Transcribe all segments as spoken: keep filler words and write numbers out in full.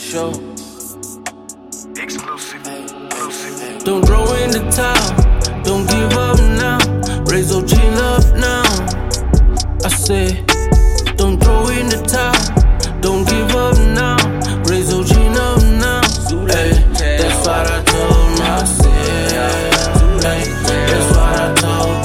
show. Exclusive. Exclusive. Don't throw in the towel, don't give up now. Razor chill up now. I say, don't throw in the towel, don't give up now. Razor chill up now. Hey, that's what I told myself. Hey, that's what I told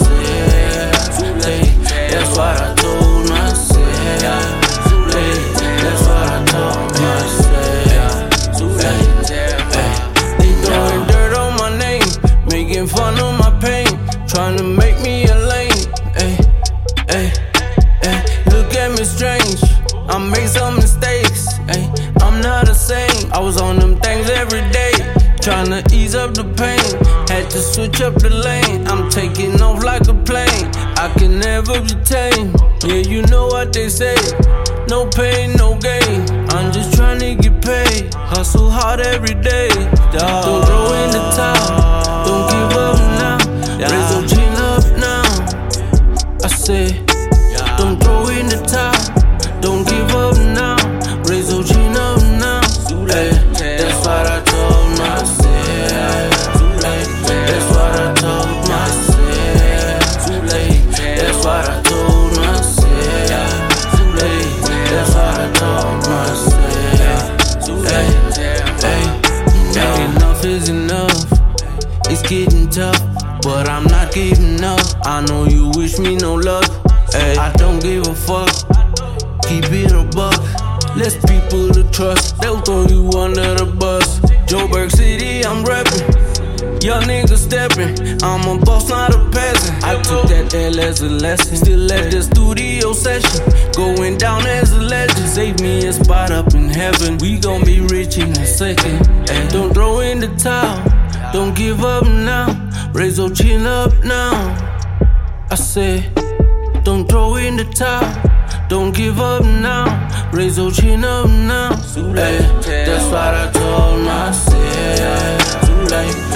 myself. Hey, that's what I told myself. Hey, that's what I told myself. Hey, they throwing dirt on my name, making fun of my pain, trying to make me a lame. Hey, hey, hey, look at me strange. I made some mistakes. Hey, I'm not a saint. I was on them things every day, trying to ease up the pain. Had to switch up the lane. I'm taking off like a plane. I can never be tamed. Yeah, you know what they say. No pain, no gain. I'm just trying to get paid. Hustle hard every day. Dog. Don't throw in the towel. Don't give up now. Razor chill up now. I say, don't throw in the towel. Don't give up now. Razor chill up now. Hey, that's what I told myself. Hey, that's what I told myself. Hey, that's what I told myself. Hey, that's what I told myself. Hey, hey, enough is enough. It's getting tough, but I'm not giving up. I know you wish me no luck. Hey, I don't give a fuck. Keep it a buck. Less people to trust, they'll throw you under the bus. Joburg City, I'm reppin'. Young nigga steppin'. I'm a boss, not a peasant. I took that L as a lesson. Still at the studio session, going down as a legend. Save me a spot up in heaven. We gon' be rich in a second. Hey, don't throw in the towel, don't give up now. Razor chill up now. I say, don't throw in the towel, don't give up now. Razor chin up now. Hey, that's what I told myself.